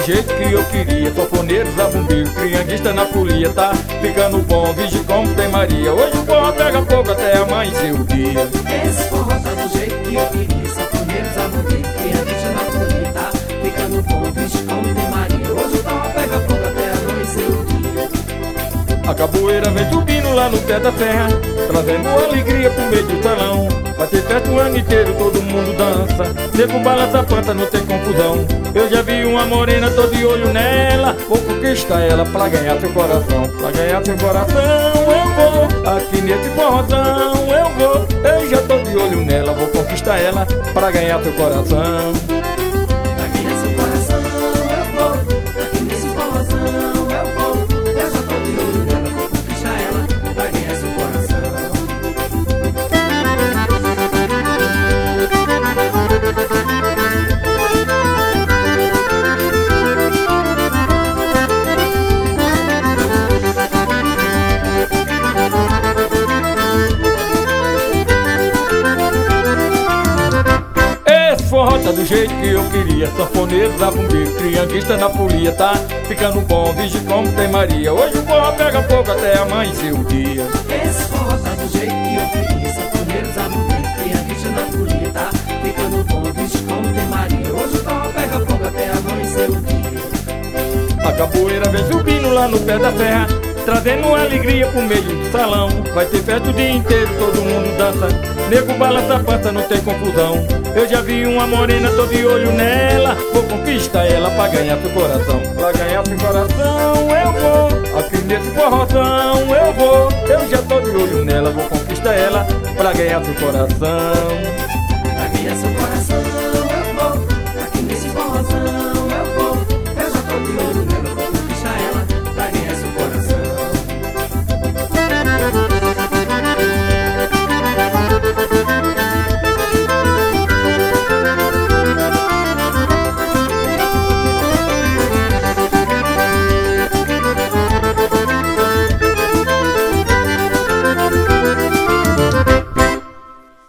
jeito que eu queria. Sanfoneiro, zabumbeiro, trianguista na folia. Tá ficando bom, vige como tem Maria. Hoje o forró pega fogo até amanhecer o dia. Esse forró tá do jeito que eu queria. Sanfoneiro, zabumbeiro, trianguista na folia. Tá ficando bom, vige como tem Maria. Hoje o forró pega fogo até amanhecer o dia. A capoeira vem subindo lá no pé da serra, trazendo alegria pro meio do salão. Vai ter festa o ano inteiro, todo mundo dança. Nego balança a planta, não tem confusão. Eu já vi uma morena, tô de olho nela. Vou conquistar ela pra ganhar seu coração. Pra ganhar seu coração eu vou, aqui nesse forrozão eu vou. Eu já tô de olho nela, vou conquistar ela pra ganhar seu coração. Pra ganhar seu coração eu vou, aqui nesse forrozão eu vou. Eu já tô de olho nela, vou conquistar ela pra ganhar seu coração. Forró tá do jeito que eu queria. Sanfoneiro, zabumbeiro, trianguista na folia. Tá ficando bom, vige como tem Maria. Hoje o forró pega fogo até amanhecer o dia. Esse forró tá do jeito que eu queria. Sanfoneiro, zabumbeiro, trianguista na folia. Tá ficando bom, vige como tem Maria. Hoje o forró pega fogo até amanhecer o dia. A capoeira vem subindo lá no pé da serra, trazendo alegria pro meio do salão. Vai ter festa o dia inteiro, todo mundo dança. Nego balança a pança, não tem confusão. Eu já vi uma morena, tô de olho nela. Vou conquistar ela pra ganhar seu coração. Pra ganhar seu coração eu vou, aqui nesse forrozão eu vou. Eu já tô de olho nela, vou conquistar ela pra ganhar seu coração.